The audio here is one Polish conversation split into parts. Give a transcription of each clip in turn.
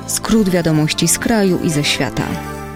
Skrót wiadomości z kraju i ze świata.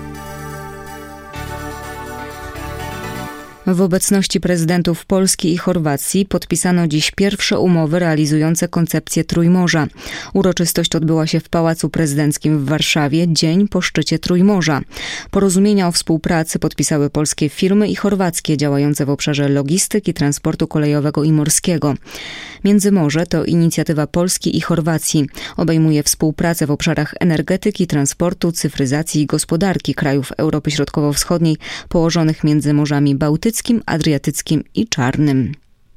W obecności prezydentów Polski i Chorwacji podpisano dziś pierwsze umowy realizujące koncepcję Trójmorza. Uroczystość odbyła się w Pałacu Prezydenckim w Warszawie, dzień po szczycie Trójmorza. Porozumienia o współpracy podpisały polskie firmy i chorwackie działające w obszarze logistyki, transportu kolejowego i morskiego. Międzymorze to inicjatywa Polski i Chorwacji. Obejmuje współpracę w obszarach energetyki, transportu, cyfryzacji i gospodarki krajów Europy Środkowo-Wschodniej położonych między Morzami Bałtyckim, Adriatyckim i Czarnym.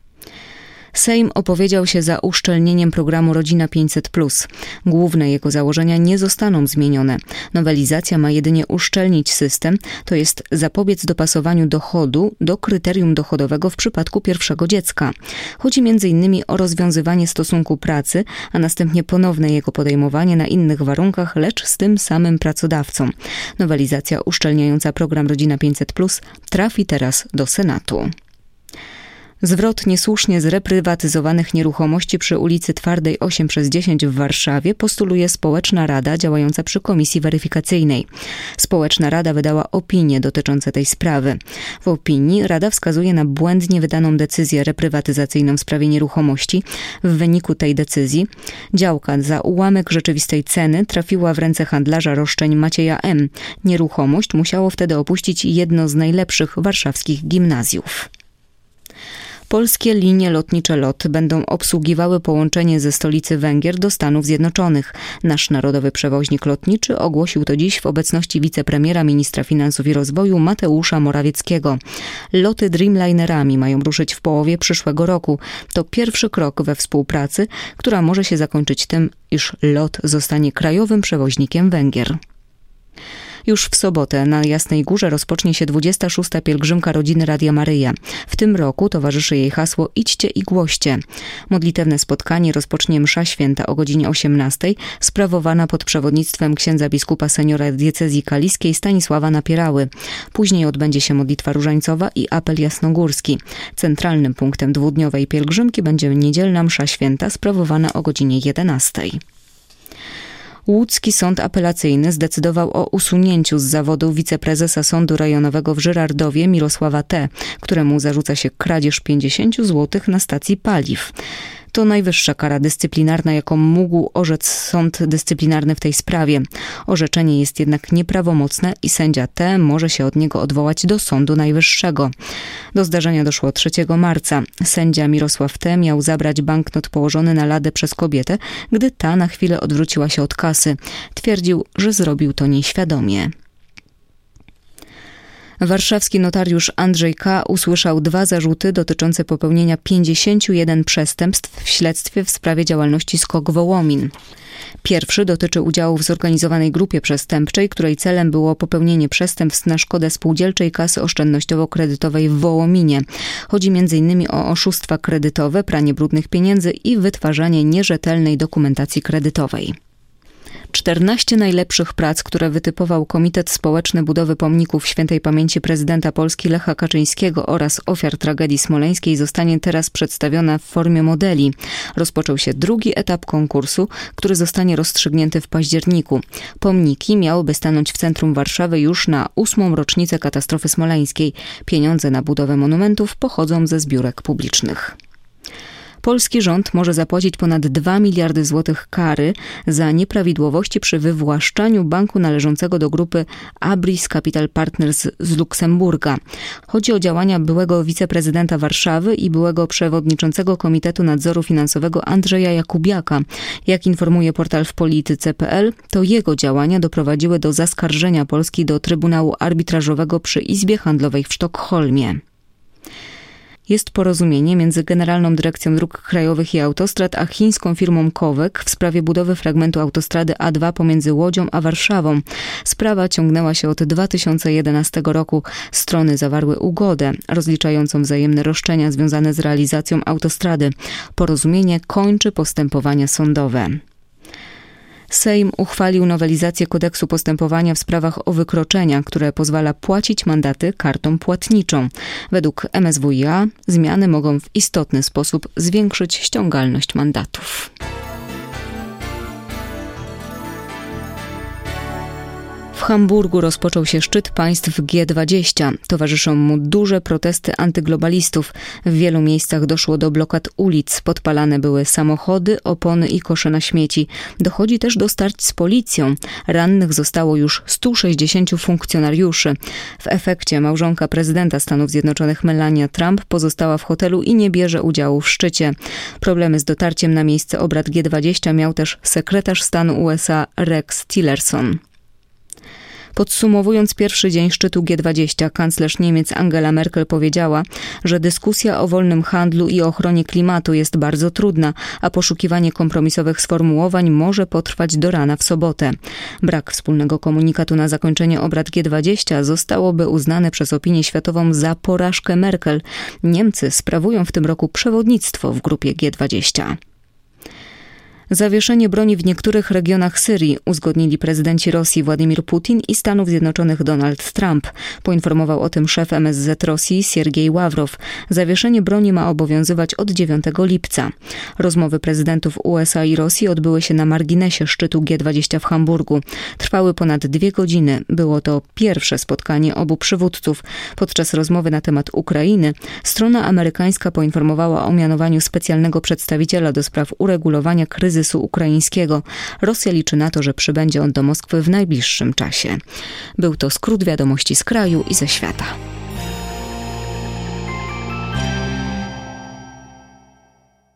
Sejm opowiedział się za uszczelnieniem programu Rodzina 500+. Główne jego założenia nie zostaną zmienione. Nowelizacja ma jedynie uszczelnić system, to jest zapobiec dopasowaniu dochodu do kryterium dochodowego w przypadku pierwszego dziecka. Chodzi m.in. o rozwiązywanie stosunku pracy, a następnie ponowne jego podejmowanie na innych warunkach, lecz z tym samym pracodawcą. Nowelizacja uszczelniająca program Rodzina 500+ trafi teraz do Senatu. Zwrot niesłusznie zreprywatyzowanych nieruchomości przy ulicy Twardej 8/10 w Warszawie postuluje Społeczna Rada działająca przy Komisji Weryfikacyjnej. Społeczna Rada wydała opinię dotyczące tej sprawy. W opinii Rada wskazuje na błędnie wydaną decyzję reprywatyzacyjną w sprawie nieruchomości. W wyniku tej decyzji działka za ułamek rzeczywistej ceny trafiła w ręce handlarza roszczeń Macieja M. Nieruchomość musiało wtedy opuścić jedno z najlepszych warszawskich gimnazjów. Polskie linie lotnicze LOT będą obsługiwały połączenie ze stolicy Węgier do Stanów Zjednoczonych. Nasz narodowy przewoźnik lotniczy ogłosił to dziś w obecności wicepremiera, ministra finansów i rozwoju Mateusza Morawieckiego. Loty Dreamlinerami mają ruszyć w połowie przyszłego roku. To pierwszy krok we współpracy, która może się zakończyć tym, iż LOT zostanie krajowym przewoźnikiem Węgier. Już w sobotę na Jasnej Górze rozpocznie się 26. pielgrzymka rodziny Radia Maryja. W tym roku towarzyszy jej hasło Idźcie i głoście. Modlitewne spotkanie rozpocznie msza święta o godzinie 18, sprawowana pod przewodnictwem księdza biskupa seniora diecezji kaliskiej Stanisława Napierały. Później odbędzie się modlitwa różańcowa i apel jasnogórski. Centralnym punktem dwudniowej pielgrzymki będzie niedzielna msza święta sprawowana o godzinie 11. Łódzki Sąd Apelacyjny zdecydował o usunięciu z zawodu wiceprezesa Sądu Rejonowego w Żyrardowie Mirosława T., któremu zarzuca się kradzież 50 zł na stacji paliw. To najwyższa kara dyscyplinarna, jaką mógł orzec sąd dyscyplinarny w tej sprawie. Orzeczenie jest jednak nieprawomocne i sędzia T. może się od niego odwołać do Sądu Najwyższego. Do zdarzenia doszło 3 marca. Sędzia Mirosław T. miał zabrać banknot położony na ladę przez kobietę, gdy ta na chwilę odwróciła się od kasy. Twierdził, że zrobił to nieświadomie. Warszawski notariusz Andrzej K. usłyszał 2 zarzuty dotyczące popełnienia 51 przestępstw w śledztwie w sprawie działalności SKOK Wołomin. Pierwszy dotyczy udziału w zorganizowanej grupie przestępczej, której celem było popełnienie przestępstw na szkodę Spółdzielczej Kasy Oszczędnościowo-Kredytowej w Wołominie. Chodzi m.in. o oszustwa kredytowe, pranie brudnych pieniędzy i wytwarzanie nierzetelnej dokumentacji kredytowej. 14 najlepszych prac, które wytypował Komitet Społeczny Budowy Pomników Świętej Pamięci prezydenta Polski Lecha Kaczyńskiego oraz ofiar tragedii smoleńskiej, zostanie teraz przedstawiona w formie modeli. Rozpoczął się drugi etap konkursu, który zostanie rozstrzygnięty w październiku. Pomniki miałyby stanąć w centrum Warszawy już na 8. rocznicę katastrofy smoleńskiej. Pieniądze na budowę monumentów pochodzą ze zbiórek publicznych. Polski rząd może zapłacić ponad 2 miliardy złotych kary za nieprawidłowości przy wywłaszczaniu banku należącego do grupy Abris Capital Partners z Luksemburga. Chodzi o działania byłego wiceprezydenta Warszawy i byłego przewodniczącego Komitetu Nadzoru Finansowego Andrzeja Jakubiaka. Jak informuje portal wpolityce.pl, to jego działania doprowadziły do zaskarżenia Polski do Trybunału Arbitrażowego przy Izbie Handlowej w Sztokholmie. Jest porozumienie między Generalną Dyrekcją Dróg Krajowych i Autostrad a chińską firmą Kowek w sprawie budowy fragmentu autostrady A2 pomiędzy Łodzią a Warszawą. Sprawa ciągnęła się od 2011 roku. Strony zawarły ugodę rozliczającą wzajemne roszczenia związane z realizacją autostrady. Porozumienie kończy postępowania sądowe. Sejm uchwalił nowelizację kodeksu postępowania w sprawach o wykroczenia, które pozwala płacić mandaty kartą płatniczą. Według MSWiA zmiany mogą w istotny sposób zwiększyć ściągalność mandatów. Hamburgu rozpoczął się szczyt państw G20. Towarzyszą mu duże protesty antyglobalistów. W wielu miejscach doszło do blokad ulic. Podpalane były samochody, opony i kosze na śmieci. Dochodzi też do starć z policją. Rannych zostało już 160 funkcjonariuszy. W efekcie małżonka prezydenta Stanów Zjednoczonych Melania Trump pozostała w hotelu i nie bierze udziału w szczycie. Problemy z dotarciem na miejsce obrad G20 miał też sekretarz stanu USA Rex Tillerson. Podsumowując pierwszy dzień szczytu G20, kanclerz Niemiec Angela Merkel powiedziała, że dyskusja o wolnym handlu i ochronie klimatu jest bardzo trudna, a poszukiwanie kompromisowych sformułowań może potrwać do rana w sobotę. Brak wspólnego komunikatu na zakończenie obrad G20 zostałoby uznane przez opinię światową za porażkę Merkel. Niemcy sprawują w tym roku przewodnictwo w grupie G20. Zawieszenie broni w niektórych regionach Syrii uzgodnili prezydenci Rosji Władimir Putin i Stanów Zjednoczonych Donald Trump. Poinformował o tym szef MSZ Rosji Siergiej Ławrow. Zawieszenie broni ma obowiązywać od 9 lipca. Rozmowy prezydentów USA i Rosji odbyły się na marginesie szczytu G20 w Hamburgu. Trwały ponad 2 godziny. Było to pierwsze spotkanie obu przywódców. Podczas rozmowy na temat Ukrainy strona amerykańska poinformowała o mianowaniu specjalnego przedstawiciela do spraw uregulowania kryzysu ukraińskiego. Rosja liczy na to, że przybędzie on do Moskwy w najbliższym czasie. Był to skrót wiadomości z kraju i ze świata.